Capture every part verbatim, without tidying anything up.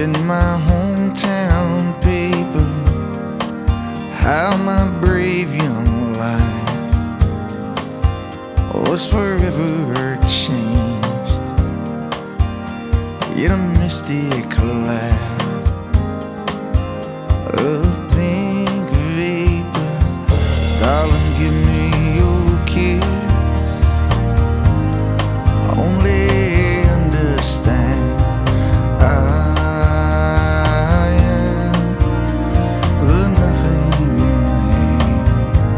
in my hometown paper how my brave young life was forever changed in a mystic cloud of pink vapor. Darling, give me your kiss. Only understand I am the nothing man.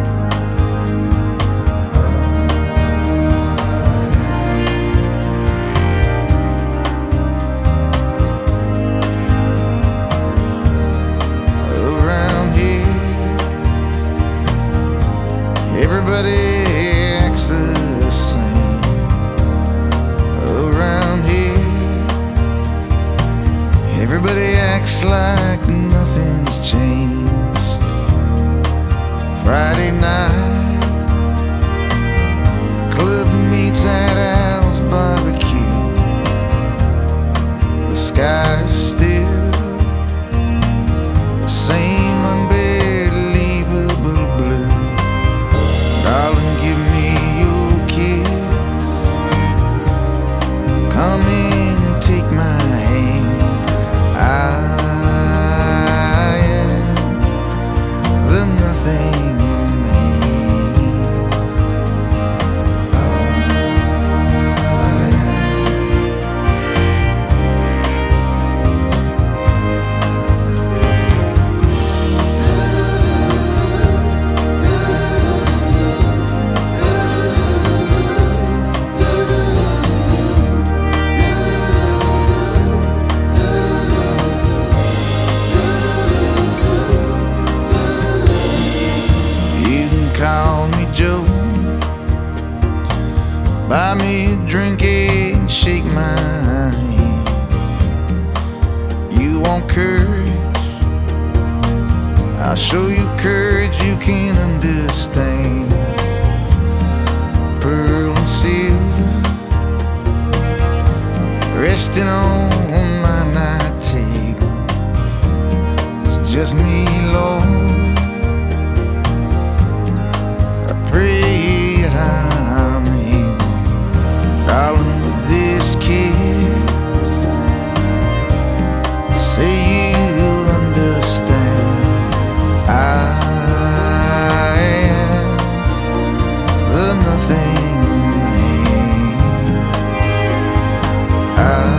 Around here, everybody acts the same. Around here, everybody acts like nothing's changed. Friday night, club meets at Al's barbecue. The sky's still the same unbelievable blue. Darling, give me your kiss. Come and take my hand. I am the nothing man. You can call me Joe, buy me a drink and shake my hand. You want courage, I'll show you courage you can't understand. Pearl and silver resting on my night table. It's just me, Lord. I pray that I'm able, darling, with this kiss. Say you'll understand. I am the nothing man. I